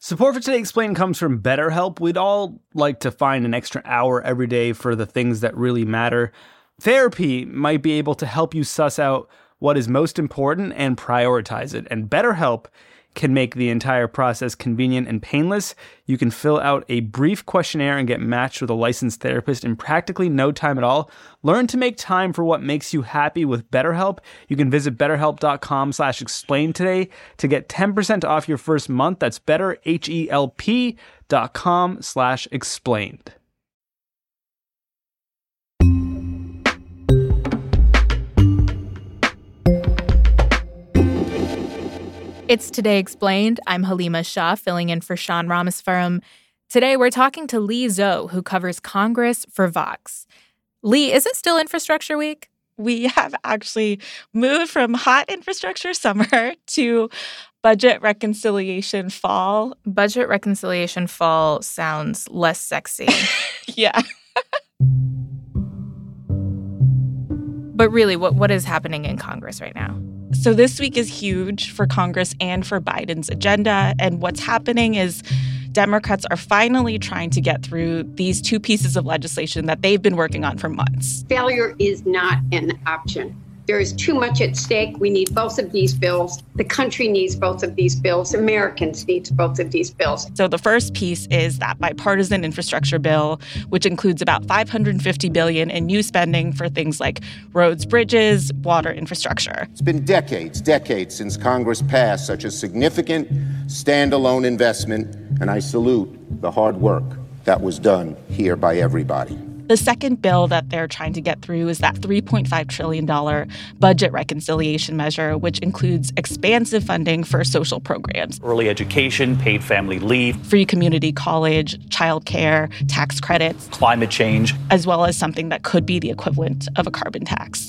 Support for Today Explained comes from BetterHelp. We'd all like to find an extra hour every day for the things that really matter. Therapy might be able to help you suss out what is most important and prioritize it. And BetterHelp can make the entire process convenient and painless. You can fill out a brief questionnaire and get matched with a licensed therapist in practically no time at all. Learn to make time for what makes you happy with BetterHelp. You can visit betterhelp.com /explain today to get 10% off your first month. That's betterhelp.com /explained. It's Today Explained. I'm Halima Shah, filling in for Sean Ramaswamy. Today, we're talking to Lee Zoe, who covers Congress for Vox. Lee, is it still Infrastructure Week? We have actually moved from hot infrastructure summer to budget reconciliation fall. Budget reconciliation fall sounds less sexy. Yeah. But really, what is happening in Congress right now? So this week is huge for Congress and for Biden's agenda. And what's happening is Democrats are finally trying to get through these two pieces of legislation that they've been working on for months. Failure is not an option. There is too much at stake. We need both of these bills. The country needs both of these bills. Americans need both of these bills. So the first piece is that bipartisan infrastructure bill, which includes about $550 billion in new spending for things like roads, bridges, water infrastructure. It's been decades since Congress passed such a significant standalone investment, and I salute the hard work that was done here by everybody. The second bill that they're trying to get through is that $3.5 trillion budget reconciliation measure, which includes expansive funding for social programs. Early education, paid family leave. Free community college, childcare, tax credits. Climate change. As well as something that could be the equivalent of a carbon tax.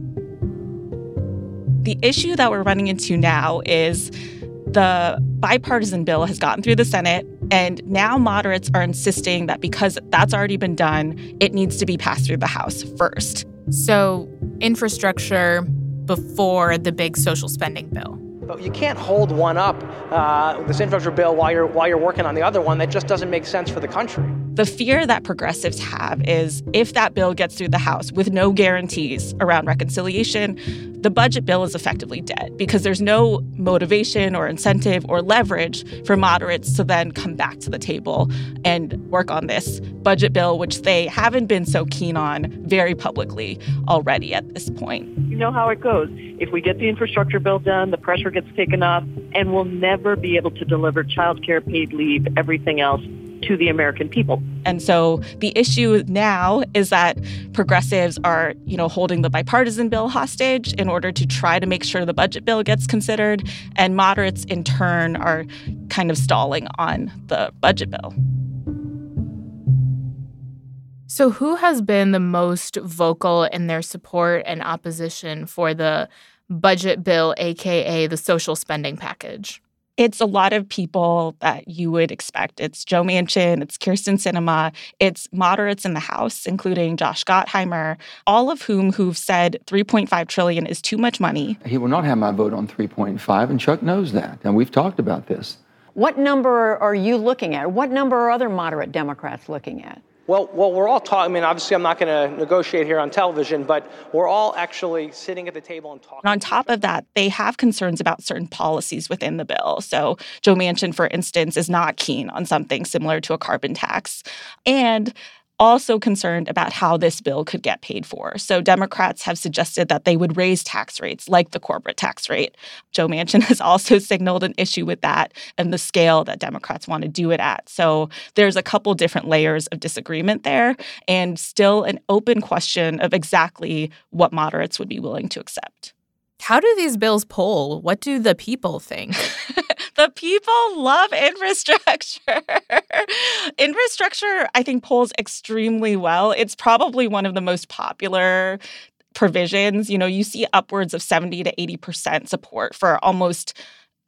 The issue that we're running into now is the bipartisan bill has gotten through the Senate, and now moderates are insisting that because that's already been done, it needs to be passed through the House first. So infrastructure before the big social spending bill. But you can't hold one up, this infrastructure bill, while you're working on the other one. That just doesn't make sense for the country. The fear that progressives have is if that bill gets through the House with no guarantees around reconciliation, the budget bill is effectively dead because there's no motivation or incentive or leverage for moderates to then come back to the table and work on this budget bill, which they haven't been so keen on very publicly already at this point. You know how it goes. If we get the infrastructure bill done, the pressure gets taken up, and we'll never be able to deliver child care, paid leave, everything else to the American people. And so the issue now is that progressives are, holding the bipartisan bill hostage in order to try to make sure the budget bill gets considered, and moderates in turn are kind of stalling on the budget bill. So who has been the most vocal in their support and opposition for the budget bill, aka the social spending package? It's a lot of people that you would expect. It's Joe Manchin, it's Kyrsten Sinema, it's moderates in the House, including Josh Gottheimer, all of who've said $3.5 trillion is too much money. He will not have my vote on 3.5, and Chuck knows that, and we've talked about this. What number are you looking at? What number are other moderate Democrats looking at? Well, we're all talking. I mean, obviously, I'm not going to negotiate here on television, but we're all actually sitting at the table and talking. And on top of that, they have concerns about certain policies within the bill. So Joe Manchin, for instance, is not keen on something similar to a carbon tax, and also concerned about how this bill could get paid for. So Democrats have suggested that they would raise tax rates like the corporate tax rate. Joe Manchin has also signaled an issue with that and the scale that Democrats want to do it at. So there's a couple different layers of disagreement there, and still an open question of exactly what moderates would be willing to accept. How do these bills poll? What do the people think? The people love infrastructure. Infrastructure, I think, polls extremely well. It's probably one of the most popular provisions. You see upwards of 70 to 80% support for almost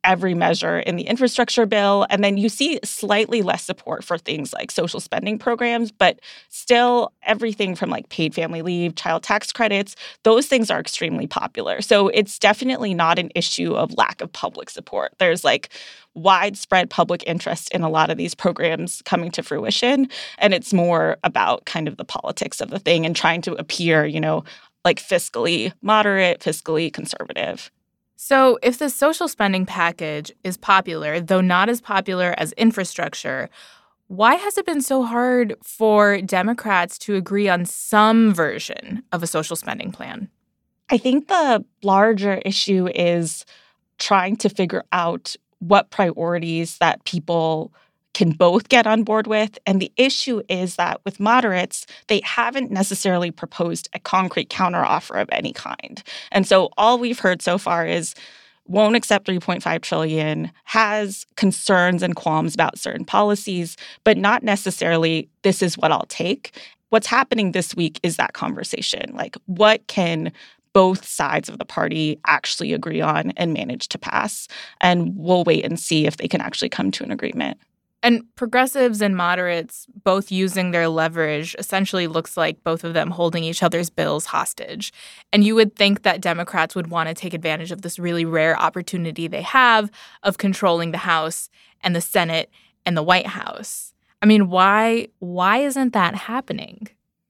every measure in the infrastructure bill. And then you see slightly less support for things like social spending programs, but still everything from like paid family leave, child tax credits, those things are extremely popular. So it's definitely not an issue of lack of public support. There's like widespread public interest in a lot of these programs coming to fruition. And it's more about kind of the politics of the thing and trying to appear, like fiscally moderate, fiscally conservative. So if the social spending package is popular, though not as popular as infrastructure, why has it been so hard for Democrats to agree on some version of a social spending plan? I think the larger issue is trying to figure out what priorities that people can both get on board with. And the issue is that with moderates, they haven't necessarily proposed a concrete counteroffer of any kind. And so all we've heard so far is won't accept $3.5 trillion, has concerns and qualms about certain policies, but not necessarily this is what I'll take. What's happening this week is that conversation. Like, what can both sides of the party actually agree on and manage to pass? And we'll wait and see if they can actually come to an agreement. And progressives and moderates both using their leverage essentially looks like both of them holding each other's bills hostage. And you would think that Democrats would want to take advantage of this really rare opportunity they have of controlling the House and the Senate and the White House. I mean, why isn't that happening?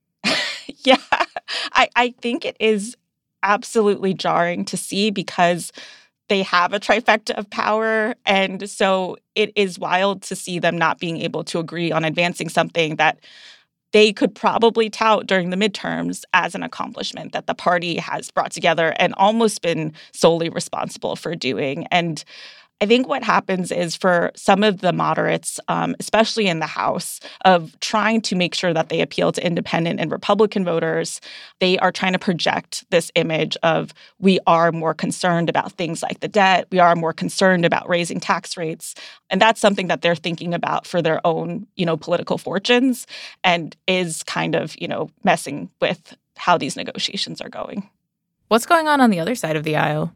Yeah, I think it is absolutely jarring to see because they have a trifecta of power. And so it is wild to see them not being able to agree on advancing something that they could probably tout during the midterms as an accomplishment that the party has brought together and almost been solely responsible for doing. And I think what happens is for some of the moderates, especially in the House, of trying to make sure that they appeal to independent and Republican voters, they are trying to project this image of we are more concerned about things like the debt, we are more concerned about raising tax rates. And that's something that they're thinking about for their own, political fortunes and is kind of, messing with how these negotiations are going. What's going on the other side of the aisle?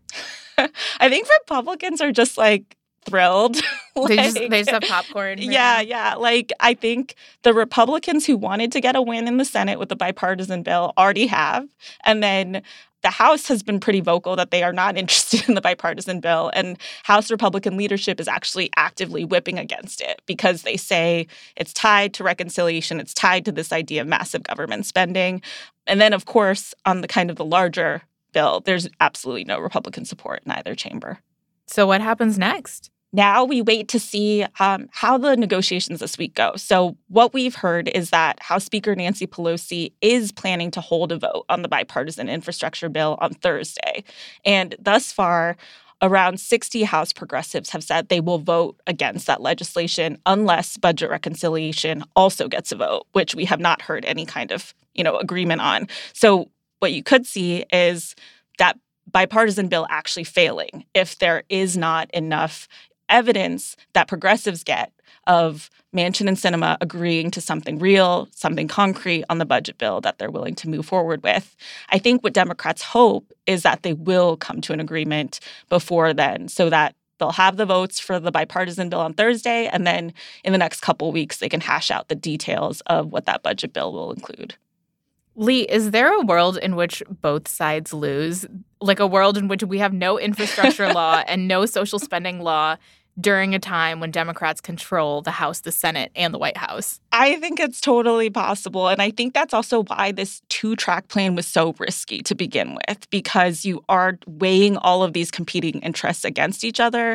I think Republicans are just like thrilled. They just have popcorn. Right Yeah. now. Like, I think the Republicans who wanted to get a win in the Senate with the bipartisan bill already have. And then the House has been pretty vocal that they are not interested in the bipartisan bill. And House Republican leadership is actually actively whipping against it because they say it's tied to reconciliation. It's tied to this idea of massive government spending. And then, of course, on the kind of the larger bill, there's absolutely no Republican support in either chamber. So what happens next? Now we wait to see how the negotiations this week go. So what we've heard is that House Speaker Nancy Pelosi is planning to hold a vote on the bipartisan infrastructure bill on Thursday. And thus far, around 60 House progressives have said they will vote against that legislation unless budget reconciliation also gets a vote, which we have not heard any kind of, agreement on. So what you could see is that bipartisan bill actually failing if there is not enough evidence that progressives get of Manchin and Sinema agreeing to something real, something concrete on the budget bill that they're willing to move forward with. I think what Democrats hope is that they will come to an agreement before then so that they'll have the votes for the bipartisan bill on Thursday, and then in the next couple weeks, they can hash out the details of what that budget bill will include. Lee, is there a world in which both sides lose? Like a world in which we have no infrastructure law and no social spending law during a time when Democrats control the House, the Senate, and the White House? I think it's totally possible. And I think that's also why this two-track plan was so risky to begin with, because you are weighing all of these competing interests against each other.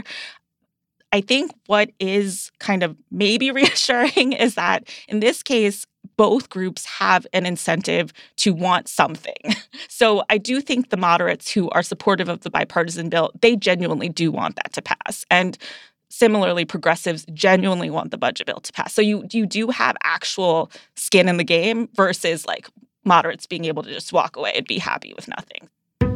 I think what is kind of maybe reassuring is that in this case, both groups have an incentive to want something. So I do think the moderates who are supportive of the bipartisan bill, they genuinely do want that to pass. And similarly, progressives genuinely want the budget bill to pass. So you do have actual skin in the game versus like moderates being able to just walk away and be happy with nothing.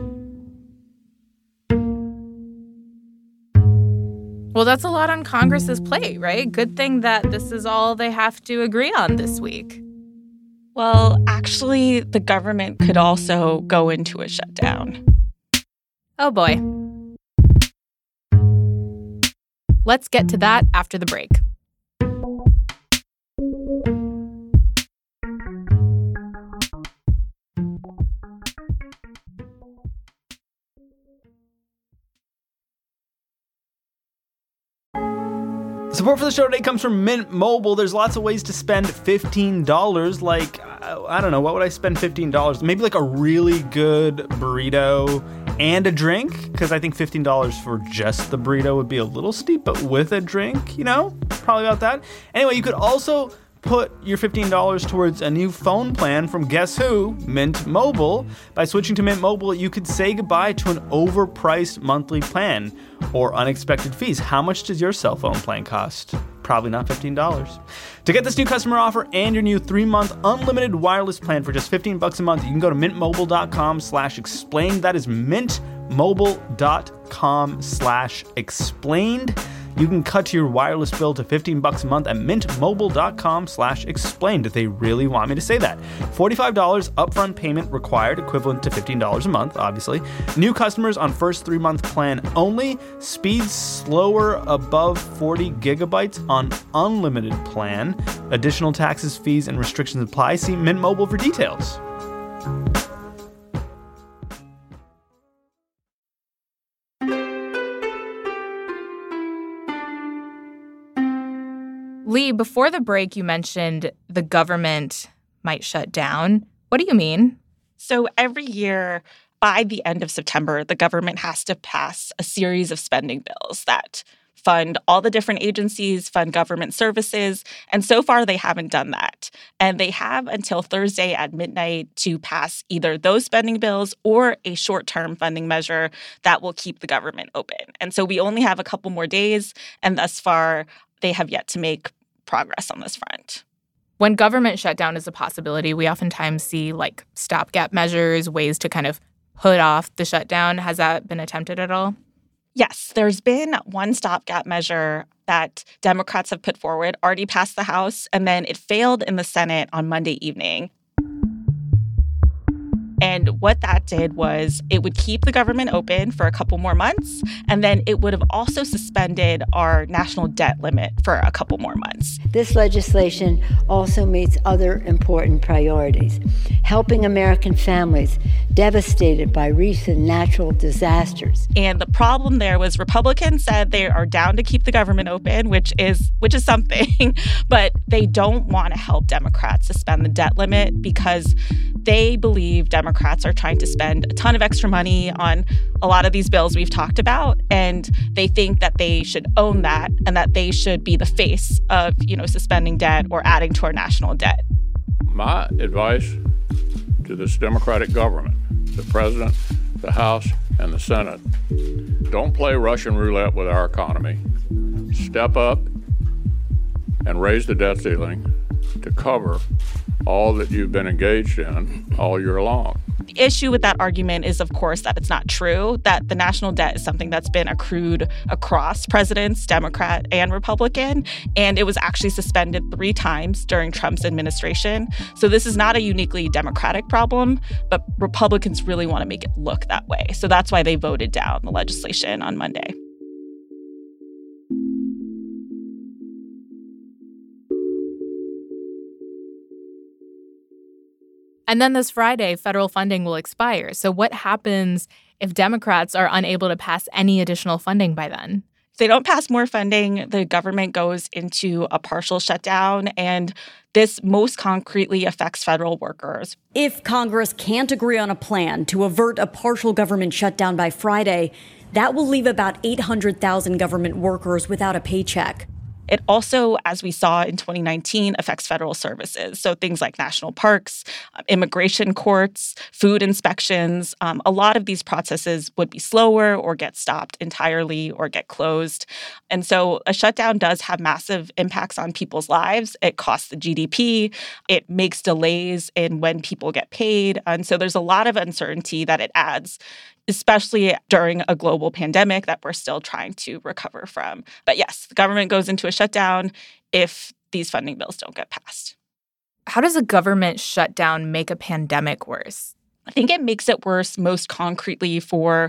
Well, that's a lot on Congress's plate, right? Good thing that this is all they have to agree on this week. Well, actually, the government could also go into a shutdown. Oh, boy. Let's get to that after the break. Support for the show today comes from Mint Mobile. There's lots of ways to spend $15. Like, I don't know, what would I spend $15? Maybe like a really good burrito and a drink, because I think $15 for just the burrito would be a little steep, but with a drink, probably about that. Anyway, you could also put your $15 towards a new phone plan from guess who? Mint Mobile. By switching to Mint Mobile, you could say goodbye to an overpriced monthly plan or unexpected fees. How much does your cell phone plan cost? Probably not $15. To get this new customer offer and your new 3-month unlimited wireless plan for just $15 a month, you can go to mintmobile.com/explained. That is mintmobile.com/explained. You can cut your wireless bill to $15 a month at mintmobile.com/explained. They really want me to say that. $45 upfront payment required, equivalent to $15 a month, obviously. New customers on first 3-month plan only. Speeds slower above 40 gigabytes on unlimited plan. Additional taxes, fees, and restrictions apply. See Mint Mobile for details. Lee, before the break, you mentioned the government might shut down. What do you mean? So every year, by the end of September, the government has to pass a series of spending bills that fund all the different agencies, fund government services. And so far, they haven't done that. And they have until Thursday at midnight to pass either those spending bills or a short-term funding measure that will keep the government open. And so we only have a couple more days. And thus far, they have yet to make progress on this front. When government shutdown is a possibility, we oftentimes see like stopgap measures, ways to kind of put off the shutdown. Has that been attempted at all? Yes, there's been one stopgap measure that Democrats have put forward, already passed the House, and then it failed in the Senate on Monday evening. And what that did was it would keep the government open for a couple more months, and then it would have also suspended our national debt limit for a couple more months. This legislation also meets other important priorities, helping American families devastated by recent natural disasters. And the problem there was Republicans said they are down to keep the government open, which is something, but they don't want to help Democrats suspend the debt limit because they believe Democrats are trying to spend a ton of extra money on a lot of these bills we've talked about, and they think that they should own that and that they should be the face of, suspending debt or adding to our national debt. My advice to this Democratic government, the president, the House, and the Senate, don't play Russian roulette with our economy. Step up and raise the debt ceiling to cover all that you've been engaged in all year long. The issue with that argument is, of course, that it's not true, that the national debt is something that's been accrued across presidents, Democrat and Republican, and it was actually suspended 3 times during Trump's administration. So this is not a uniquely Democratic problem, but Republicans really want to make it look that way. So that's why they voted down the legislation on Monday. And then this Friday, federal funding will expire. So what happens if Democrats are unable to pass any additional funding by then? If they don't pass more funding, the government goes into a partial shutdown, and this most concretely affects federal workers. If Congress can't agree on a plan to avert a partial government shutdown by Friday, that will leave about 800,000 government workers without a paycheck. It also, as we saw in 2019, affects federal services. So things like national parks, immigration courts, food inspections. A lot of these processes would be slower or get stopped entirely or get closed. And so a shutdown does have massive impacts on people's lives. It costs the GDP. It makes delays in when people get paid. And so there's a lot of uncertainty that it adds, especially during a global pandemic that we're still trying to recover from. But yes, the government goes into a shutdown if these funding bills don't get passed. How does a government shutdown make a pandemic worse? I think it makes it worse most concretely for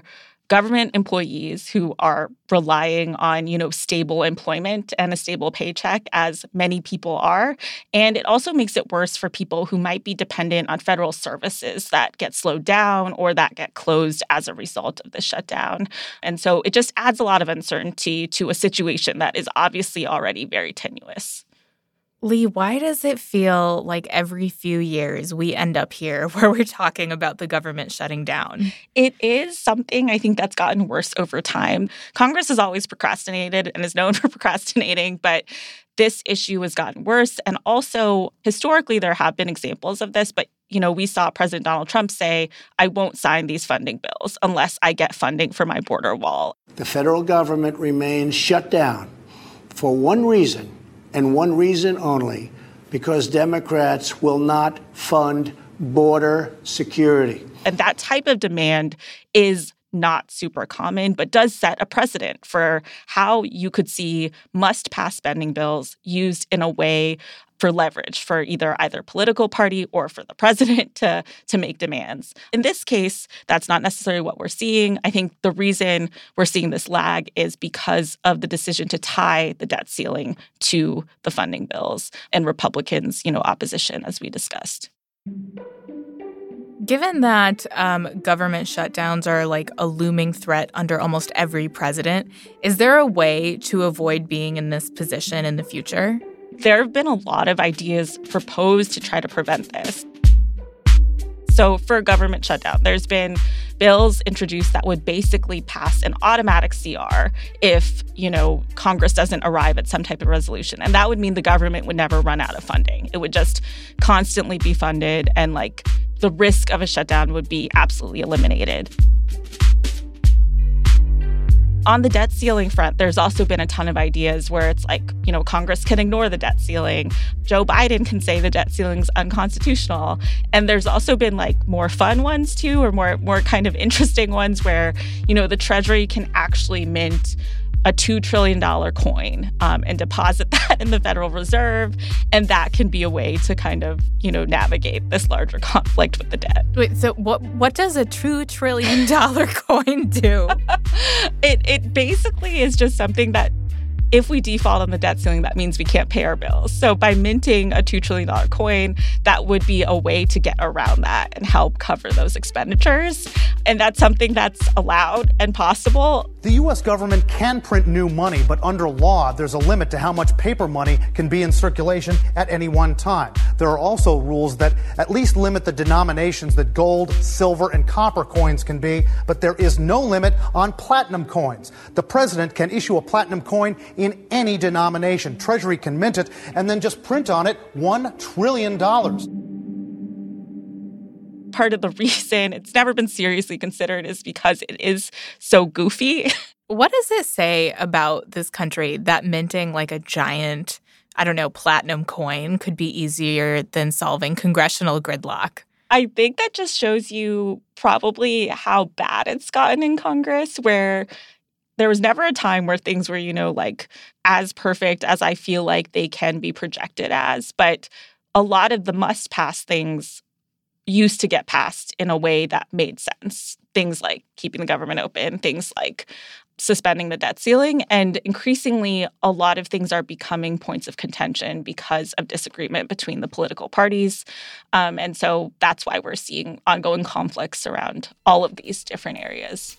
government employees who are relying on, stable employment and a stable paycheck, as many people are. And it also makes it worse for people who might be dependent on federal services that get slowed down or that get closed as a result of the shutdown. And so it just adds a lot of uncertainty to a situation that is obviously already very tenuous. Lee, why does it feel like every few years we end up here where we're talking about the government shutting down? It is something I think that's gotten worse over time. Congress has always procrastinated and is known for procrastinating, but this issue has gotten worse. And also, historically, there have been examples of this, but we saw President Donald Trump say, I won't sign these funding bills unless I get funding for my border wall. The federal government remains shut down for one reason, and one reason only, because Democrats will not fund border security. And that type of demand is not super common, but does set a precedent for how you could see must-pass spending bills used in a way for leverage for either political party or for the president to make demands. In this case, that's not necessarily what we're seeing. I think the reason we're seeing this lag is because of the decision to tie the debt ceiling to the funding bills and Republicans, opposition, as we discussed. Given that government shutdowns are like a looming threat under almost every president, is there a way to avoid being in this position in the future? There have been a lot of ideas proposed to try to prevent this. So for a government shutdown, there's been bills introduced that would basically pass an automatic CR if, Congress doesn't arrive at some type of resolution. And that would mean the government would never run out of funding. It would just constantly be funded, and the risk of a shutdown would be absolutely eliminated. On the debt ceiling front, there's also been a ton of ideas where it's Congress can ignore the debt ceiling. Joe Biden can say the debt ceiling's unconstitutional. And there's also been more fun ones too, or more kind of interesting ones where, the Treasury can actually mint a $2 trillion coin and deposit that in the Federal Reserve. And that can be a way to kind of, navigate this larger conflict with the debt. Wait, so what does a $2 trillion coin do? It basically is just something that if we default on the debt ceiling, that means we can't pay our bills. So by minting a $2 trillion coin, that would be a way to get around that and help cover those expenditures. And that's something that's allowed and possible. The U.S. government can print new money, but under law, there's a limit to how much paper money can be in circulation at any one time. There are also rules that at least limit the denominations that gold, silver, and copper coins can be, but there is no limit on platinum coins. The president can issue a platinum coin in any denomination. Treasury can mint it and then just print on it $1 trillion. Part of the reason it's never been seriously considered is because it is so goofy. What does it say about this country that minting a giant, platinum coin could be easier than solving congressional gridlock? I think that just shows you probably how bad it's gotten in Congress, where there was never a time where things were, as perfect as I feel like they can be projected as. But a lot of the must-pass things used to get passed in a way that made sense. Things like keeping the government open, things like suspending the debt ceiling. And increasingly, a lot of things are becoming points of contention because of disagreement between the political parties. And so that's why we're seeing ongoing conflicts around all of these different areas.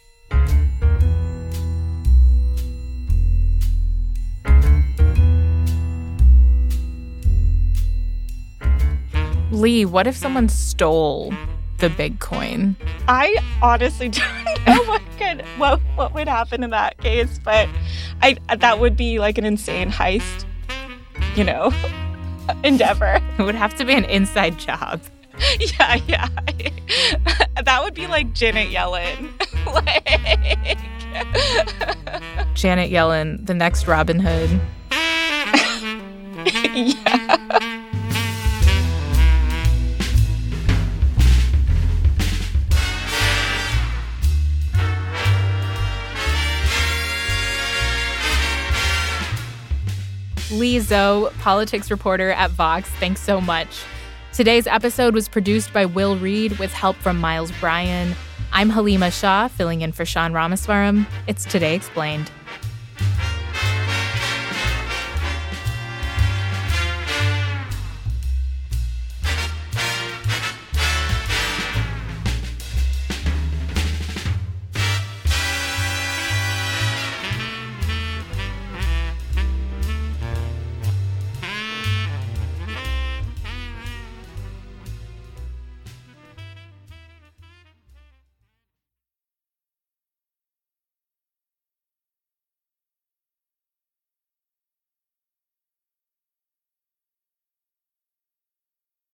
Lee, what if someone stole the big coin? I honestly don't know what would happen in that case, but that would be an insane heist, endeavor. It would have to be an inside job. Yeah. That would be like Janet Yellen. Janet Yellen, the next Robin Hood. Yeah. Lee Zoe, politics reporter at Vox, thanks so much. Today's episode was produced by Will Reed with help from Miles Bryan. I'm Halima Shah, filling in for Sean Ramaswaram. It's Today Explained.